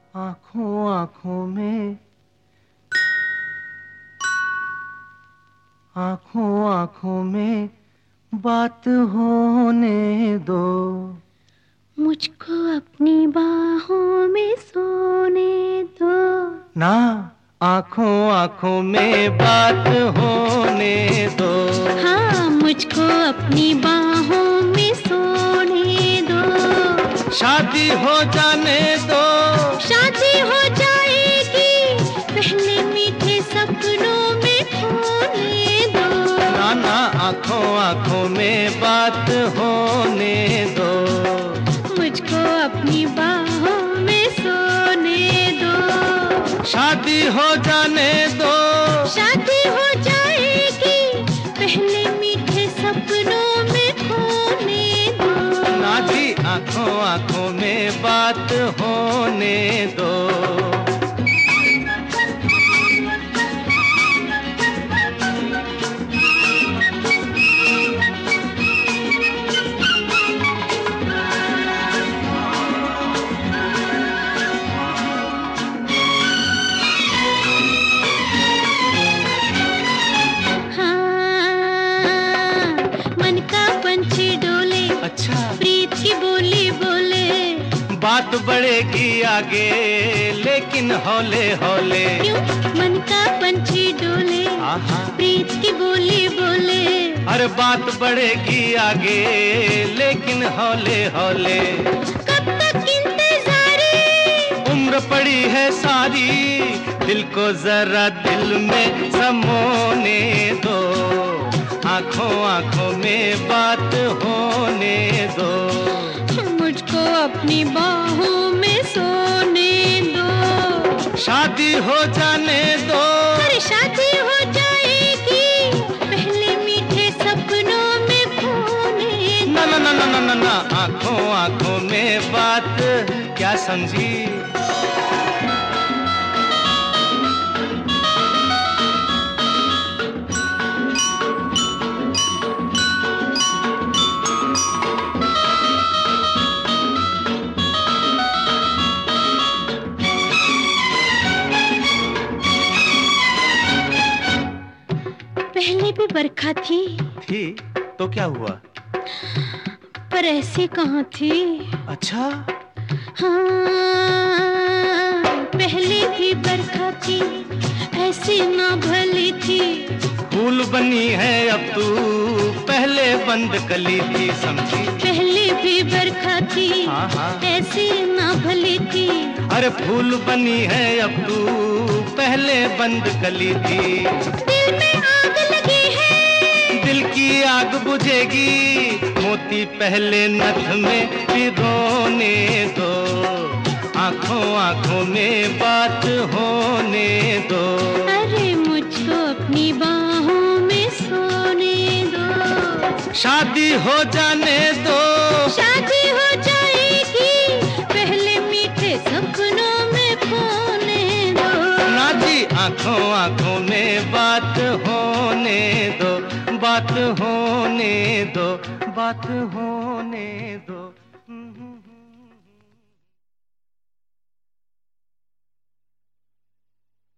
आंखों आंखों में, आंखों आंखों में बात होने दो। मुझको अपनी बाहों में सोने दो। ना, आंखों आंखों में बात होने दो। हाँ, मुझको अपनी बाहों में सोने दो। शादी हो जाने दो। शादी हो जाएगी, पहले मीठे सपनों में खोने दो। ना ना, आंखों आंखों में बात होने दो। मुझको अपनी बाहों में सोने दो। शादी हो जाने दो। शादी हो जाएगी, पहले मीठे सपनों में खोने दो। ना जी, आंखों आंखों में बात होने दो। अच्छा, प्रीत की बोली बोले। बात बढ़ेगी आगे, लेकिन हौले हौले। क्यों मन का पंछी डोले, प्रीत की बोली बोले। अरे बात बढ़ेगी आगे, लेकिन हौले हौले। कब तक इंतजारी, उम्र पड़ी है सारी, दिल को जरा दिल में समोने दो। आंखों आंखों में बात होने दो। मुझको अपनी बाहों में सोने दो। शादी हो जाने दो। अरे शादी हो जाएगी, पहले मीठे सपनों में खोने दो। ना ना ना ना ना ना ना, आंखों आंखों में बात क्या समझी? पहले भी बरखा थी तो क्या हुआ? पर ऐसी कहाँ थी। अच्छा, हाँ, पहले भी बरखा थी, ऐसी ना भली थी। फूल बनी है अब तू, पहले बंद कली थी, समझी? पहले भी बरखा थी, ऐसी ना भली थी। अरे फूल बनी है अब तू, पहले बंद कली थी। दिल में आग लगी है, दिल की आग बुझेगी, मोती पहले नथ में पिरोने दो। आंखों आंखों में बात होने दो। अरे मुझको अपनी बाहों में सोने दो। शादी हो जाने दो। शादी हो जाएगी, पहले मीठे सपनों में खोने दो। ना जी, आंखों आंखों में बात होने दो। बात होने दो, बात होने दो।